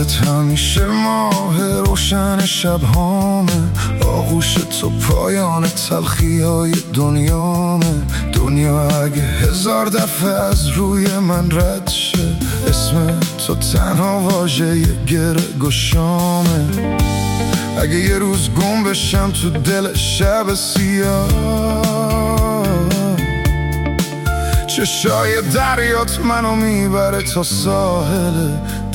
دلت همیشه ماه روشن شبهامه، آغوش تو پایان تلخی های دنیامه. دنیا اگه 1000 دفعه از روی من رد شه، اسم تو تنها واژه گره گشامه. اگه یه روز گم بشم تو دل شب سیاه، چشای دریات منو میبره تا ساحل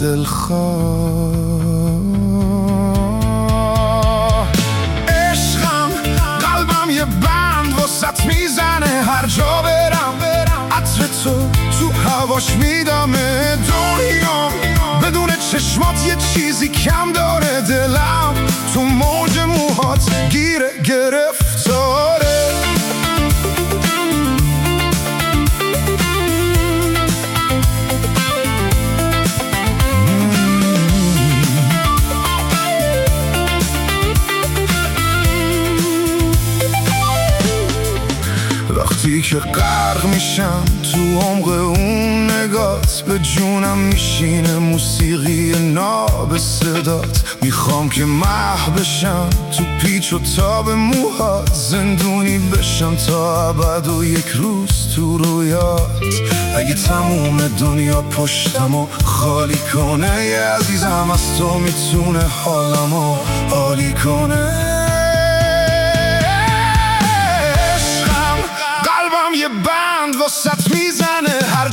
دلخواه. عشقم قلبم یه بند وسط میزنه، هر جا برم عطر تو هواش میدمه. دنیام بدون چشمات یه چیزی کم داره، دلم تو موج موهات گیره گرفتاره. وقتی که غرق میشم تو عمق اون نگات، به جونم میشینه موسیقی ناب صدات. میخوام که محو بشم تو پیچ و تاب موهات، زندونی بشم تا ابد و یک روز تو رویات. اگه تموم دنیا پشتمو خالی کنه، یه عزیزم از تو میتونه حالمو عالی کنه. یه بند وسط میزنه، هر